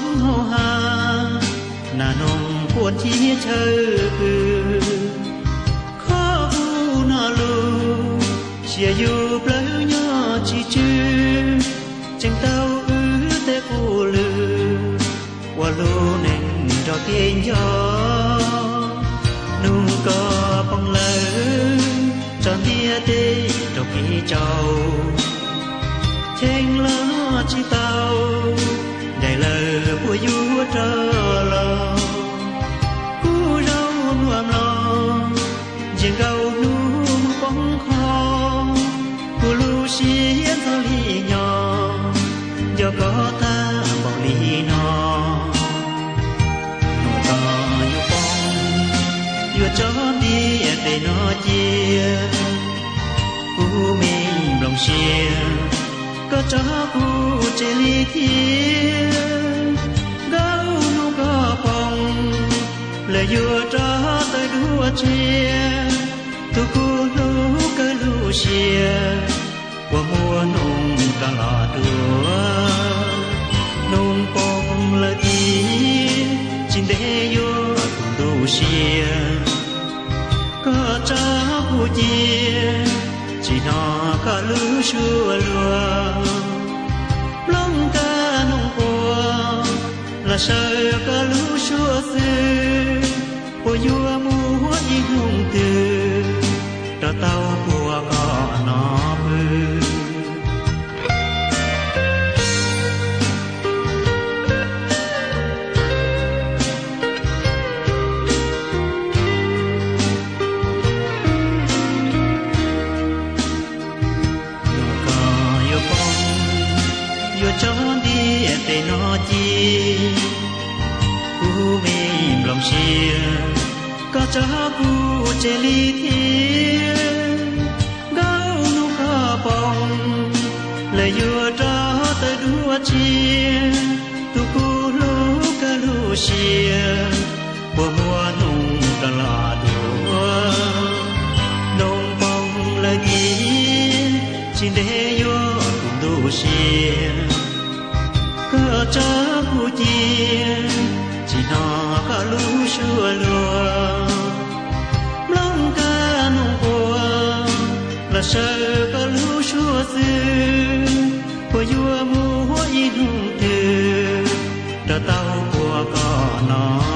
hô ha nà nông buồn chi chơi khó u nà lu chia yêu lấy nhỏ chi chư chẳng tao tê u lư qua lu nền cho tiền gió nung có bằng lỡ cho nia tê cho kỳ trầu trên lo chi tao đại lờ của vua trơ lo cú rau nuông lo riêng gấu nuông bóng kho của lu xiên thơ li nhỏ do có ta bỏ li nó nụ có yêu bóng yêu cho đi để nó chia cú mình lòng chia có cho cú chế ly thiên gấu nu có phòng lời vua cho tới đua chia tu cú lu cơ lu chia qua mùa nung cả lọ đua nung bông lời tiếng chính để vua cùng du chia có cho cú chia chỉ nó có lũ xua lùa lông ca nông cua là sợ có lũ xua sư của vua múa y hùng từ cho tao của có nó mư cho đi để nó chi cú mình lòng chia có cho cú chế ly thiên gấu nu có bông lời vua cho tới đua chia tu cú lu cơ lu chia của mùa nung cả lọ đua nông bông lời tiếng xin để vua cùng du chia có cho cú chia chỉ nó có lũ xua lùa lông ca nông cua là sợ có lũ xua sư của vua múa y hùng từ cho tao của có nó